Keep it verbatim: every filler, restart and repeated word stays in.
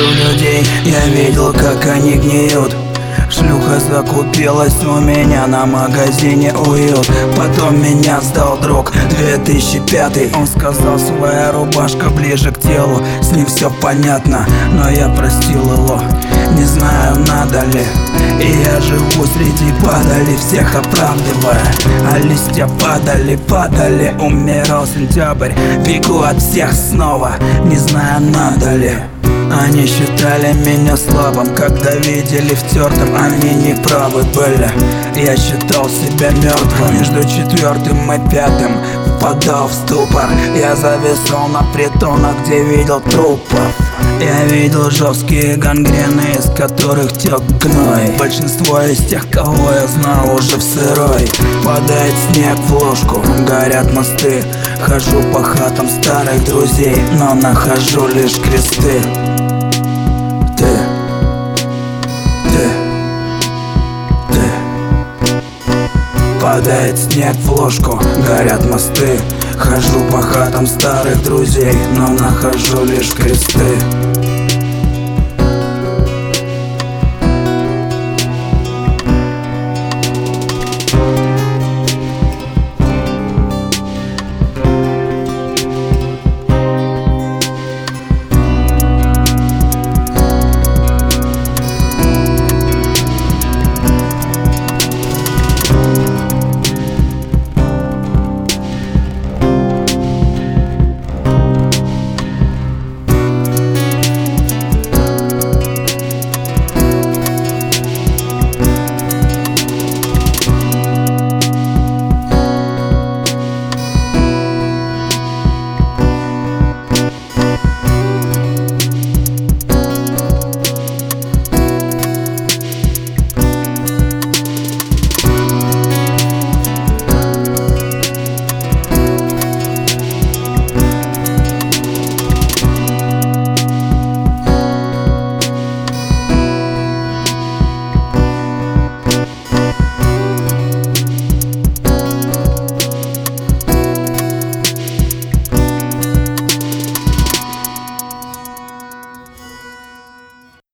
вижу людей, я видел, как они гниют. Шлюха закупилась у меня на магазине «Уют». Потом меня сдал друг, две тысячи пятый. Он сказал, своя рубашка ближе к телу, с ним все понятно, но я простил его. Не знаю, надо ли, и я живу среди падали, всех оправдывая. А листья падали, падали, умирал сентябрь. Бегу от всех снова, не знаю, надо ли. Они считали меня слабым, когда видели втертым. Они не правы были, я считал себя мертвым. Между четвертым и пятым впадал в ступор. Я зависал на притонах, где видел трупов. Я видел жесткие гангрены, из которых тек гной. Большинство из тех, кого я знал, уже в сырой. Падает снег в ложку, горят мосты. Хожу по хатам старых друзей, но нахожу лишь кресты. Ты, ты, ты. Падает снег в ложку, горят мосты. Хожу по хатам старых друзей, но нахожу лишь кресты.